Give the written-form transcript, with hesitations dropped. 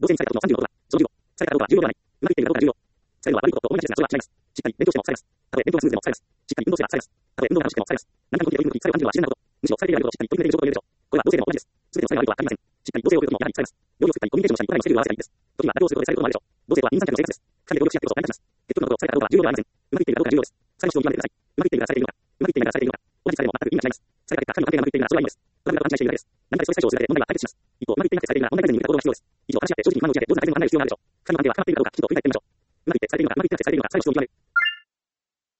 同性にされたことの36%は、その15、されたかどうかは重要ではない。うまくいっているかどうかが重要。されるのは悪いことと思いがちですが、それは違います。しっかり勉強してもされます。たとえ勉強がスムーズでもされます。しっかり運動すればされます。たとえ運動が楽しくてもされます。何かにコンビニでいるとき、されを感じるのは自然なこと。むしろされていることをしっかり取り組んでいる状況を言うでしょう。これは同性でも同じです。すべてのされが悪いとは限りません。しっかり同性を送ることもやはりされます。料理を作ったりコミュニケーションをしたり、答えのスキルを合わせたりです。時には妥協することでされることもあるでしょう。同性とは人間関係の生活です。二人で協力し合ってこそ成り立ちます。結局のところ、されたかどうかは重要ではありません。うまくいっているかどうかが重要です。されの質問を極めてください。うまくいっているからされているのか。うまくいっていないからされているのか。同じされも全く意味が違います。された結果、神の関係がうまくいっているならそれはいいのです。トラブルだと勘違いしているだけです。何かでストレス解消をするだけで問題は解決します。一方、うまくいっていなくてされているなら問題解決に向けた行動が必要です。以上、話し合って正直に不満を打ち明け、上手な改善の案内を必要があるでしょう。神の関係は深まっているかどうか、きちんと振り返ってみましょう。うまくいってされているのか、うまくいってなくてされているのか、されの質問を極める。